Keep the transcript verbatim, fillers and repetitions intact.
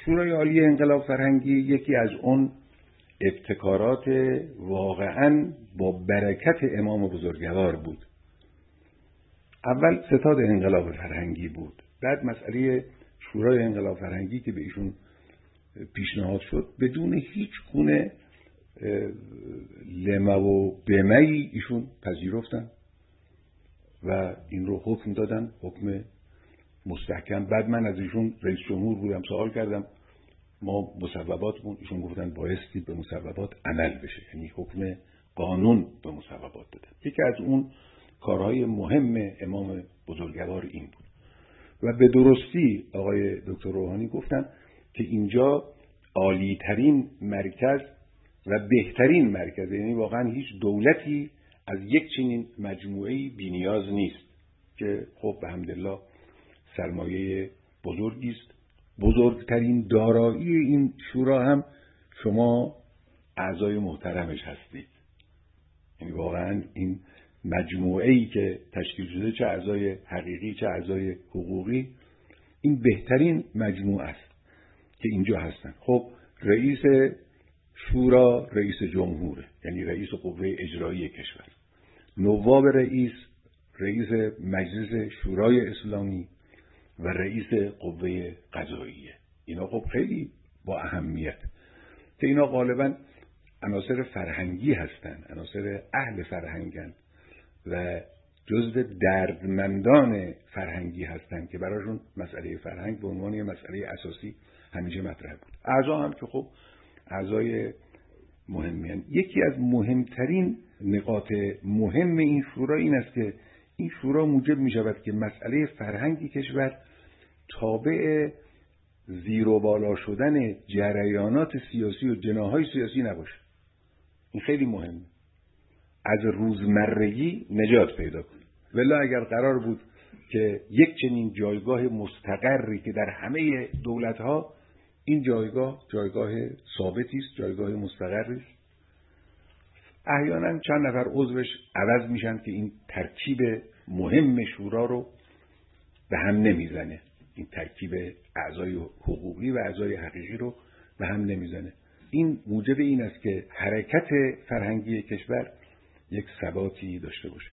شورای عالی انقلاب فرهنگی یکی از اون ابتکارات واقعاً با برکت امام بزرگوار بود. اول ستاد انقلاب فرهنگی بود، بعد مسئله شورای انقلاب فرهنگی که به ایشون پیشنهاد شد بدون هیچ گونه لمه و بمه‌ای ایشون پذیرفتن و این رو حکم دادن، حکم مستحکم. بعد من از ایشون رئیس جمهور بودم، سوال کردم ما مصوباتمون، ایشون گفتن بایستی به مصوبات عمل بشه، یعنی حکم قانون به مصوبات دادن. یکی از اون کارهای مهم امام بزرگوار این بود و به درستی آقای دکتر روحانی گفتن که اینجا عالی ترین مرکز و بهترین مرکز، یعنی واقعا هیچ دولتی از یک چنین مجموعه‌ای بی‌نیاز نیست که خب به حمدالله سرمایه بزرگی است. بزرگترین دارایی این شورا هم شما اعضای محترمش هستید، یعنی واقعا این مجموعه‌ای که تشکیل شده، چه اعضای حقیقی چه اعضای حقوقی، این بهترین مجموعه است که اینجا هستن. خب رئیس شورا رئیس جمهوره، یعنی رئیس قوه اجرایی کشور. نواب رئیس رئیس مجلس شورای اسلامی و رئیس قوه قضاییه. اینا خب خیلی با اهمیت که اینا غالبا عناصر فرهنگی هستن، عناصر اهل فرهنگن و جزو دردمندان فرهنگی هستن که براشون مسئله فرهنگ به عنوان یه مسئله اساسی همیشه مطرح بود. اعضا هم که خب اعضای مهمی هستند. یکی از مهمترین نقاط مهم این شورا این است که این شورا موجب می شود که مسئله فرهنگی کشور تابع زیر و بالا شدن جریانات سیاسی و جناح‌های سیاسی نباشه. این خیلی مهمه، از روزمرگی نجات پیدا کنه. ولی اگر قرار بود که یک چنین جایگاه مستقری که در همه دولت‌ها این جایگاه جایگاه ثابتی است، جایگاه مستقری است، احیانا چند نفر عضوش عوض میشن که این ترکیب مهم شورا رو به هم نمیزنه، این ترکیب اعضای حقوقی و اعضای حقیقی رو به هم نمیزنه. این موجب این است که حرکت فرهنگی کشور یک ثباتی داشته باشه.